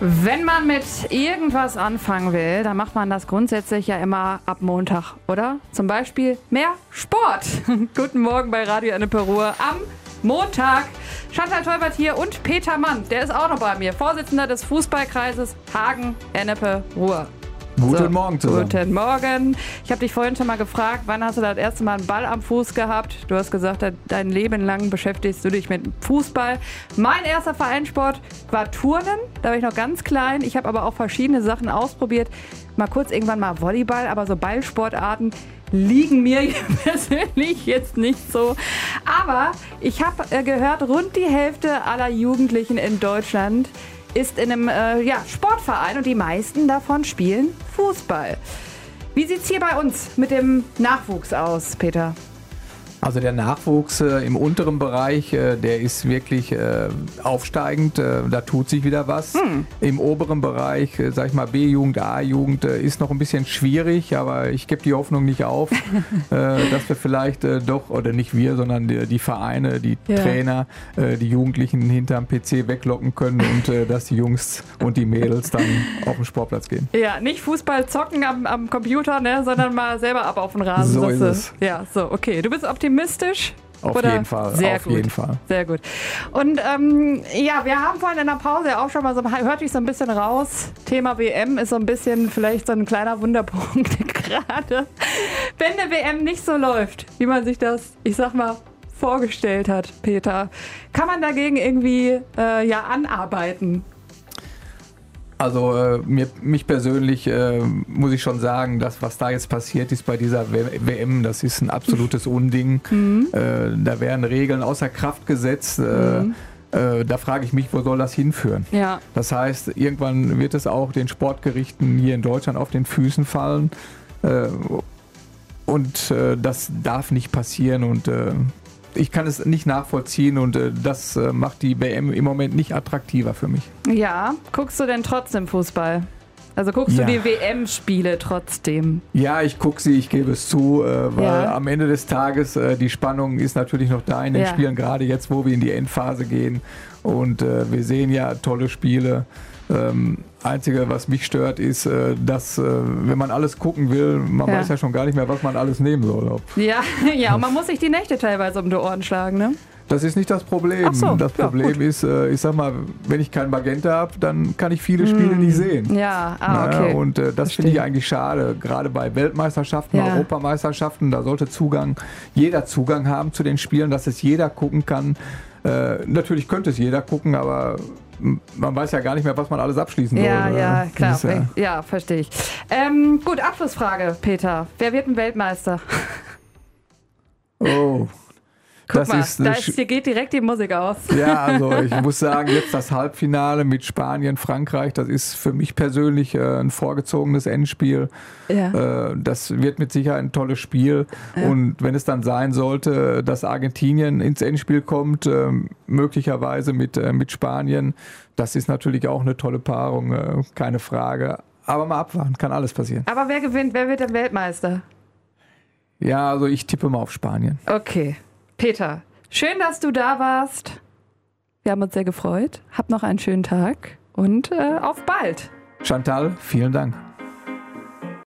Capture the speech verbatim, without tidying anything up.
Wenn man mit irgendwas anfangen will, dann macht man das grundsätzlich ja immer ab Montag, oder? Zum Beispiel mehr Sport. Guten Morgen bei Radio Ennepe Ruhr am Montag. Chantal Tolbert hier und Peter Mann, der ist auch noch bei mir, Vorsitzender des Fußballkreises Hagen Ennepe Ruhr. Guten So, Morgen zusammen. Guten Morgen. Ich habe dich vorhin schon mal gefragt, wann hast du das erste Mal einen Ball am Fuß gehabt? Du hast gesagt, dein Leben lang beschäftigst du dich mit Fußball. Mein erster Vereinssport war Turnen. Da war ich noch ganz klein. Ich habe aber auch verschiedene Sachen ausprobiert. Mal kurz irgendwann mal Volleyball, aber so Ballsportarten liegen mir persönlich jetzt nicht so. Aber ich habe äh, gehört, rund die Hälfte aller Jugendlichen in Deutschland ist in einem äh, ja, Sportverein und die meisten davon spielen Fußball. Wie sieht es hier bei uns mit dem Nachwuchs aus, Peter? Also der Nachwuchs äh, im unteren Bereich, äh, der ist wirklich äh, aufsteigend, äh, da tut sich wieder was. Hm. Im oberen Bereich, äh, sag ich mal B-Jugend, A-Jugend, äh, ist noch ein bisschen schwierig, aber ich gebe die Hoffnung nicht auf, äh, dass wir vielleicht äh, doch, oder nicht wir, sondern die, die Vereine, die ja. Trainer, äh, die Jugendlichen hinterm P C weglocken können und äh, dass die Jungs und die Mädels dann auf den Sportplatz gehen. Ja, nicht Fußball zocken am, am Computer, ne, sondern mal selber ab auf den Rasen. So ist es. Ja, so, okay. Du bist optimistisch. Auf Oder? jeden Fall, Sehr auf gut. jeden Fall. Sehr gut. Und ähm, ja, wir haben vorhin in der Pause auch schon mal so, hörte ich so ein bisschen raus, Thema W M ist so ein bisschen vielleicht so ein kleiner Wunderpunkt gerade. Wenn eine W M nicht so läuft, wie man sich das, ich sag mal, vorgestellt hat, Peter, kann man dagegen irgendwie äh, ja anarbeiten? Also äh, mir, mich persönlich äh, muss ich schon sagen, das, was da jetzt passiert ist bei dieser W M, das ist ein absolutes Unding. Mhm. Äh, da werden Regeln außer Kraft gesetzt. Äh, mhm. äh, da frage ich mich, wo soll das hinführen? Ja. Das heißt, irgendwann wird es auch den Sportgerichten hier in Deutschland auf den Füßen fallen. Äh, und äh, das darf nicht passieren und äh, ich kann es nicht nachvollziehen und äh, das äh, macht die W M im Moment nicht attraktiver für mich. Ja, guckst du denn trotzdem Fußball? Also guckst ja. du die W M-Spiele trotzdem? Ja, ich gucke sie, ich gebe es zu, äh, weil ja. am Ende des Tages äh, die Spannung ist natürlich noch da in den ja. Spielen, gerade jetzt, wo wir in die Endphase gehen und äh, wir sehen ja tolle Spiele. Ähm, Einzige, was mich stört, ist, äh, dass, äh, wenn man alles gucken will, man ja. weiß ja schon gar nicht mehr, was man alles nehmen soll. Ob ja, ja, und man muss sich die Nächte teilweise um die Ohren schlagen, ne? Das ist nicht das Problem. Ach so, das Problem ja, ist, äh, ich sag mal, wenn ich kein Magenta habe, dann kann ich viele Spiele mm. nicht sehen. Ja, ah, okay. Naja, und äh, das finde ich eigentlich schade. Gerade bei Weltmeisterschaften, ja. Europameisterschaften, da sollte Zugang, jeder Zugang haben zu den Spielen, dass es jeder gucken kann. Äh, natürlich könnte es jeder gucken, aber man weiß ja gar nicht mehr, was man alles abschließen soll. Ja, ja, klar. Ja, ja, verstehe ich. Ähm, gut, Abschlussfrage, Peter. Wer wird ein Weltmeister? Oh. Guck das mal, ist da ist, hier geht direkt die Musik aus. Ja, also ich muss sagen, jetzt das Halbfinale mit Spanien, Frankreich, das ist für mich persönlich äh, ein vorgezogenes Endspiel. Ja. Äh, das wird mit Sicherheit ein tolles Spiel. Ja. Und wenn es dann sein sollte, dass Argentinien ins Endspiel kommt, äh, möglicherweise mit, äh, mit Spanien, das ist natürlich auch eine tolle Paarung, äh, keine Frage. Aber mal abwarten, kann alles passieren. Aber wer gewinnt? Wer wird der Weltmeister? Ja, also ich tippe mal auf Spanien. Okay. Peter, schön, dass du da warst. Wir haben uns sehr gefreut. Hab noch einen schönen Tag und äh, auf bald. Chantal, vielen Dank.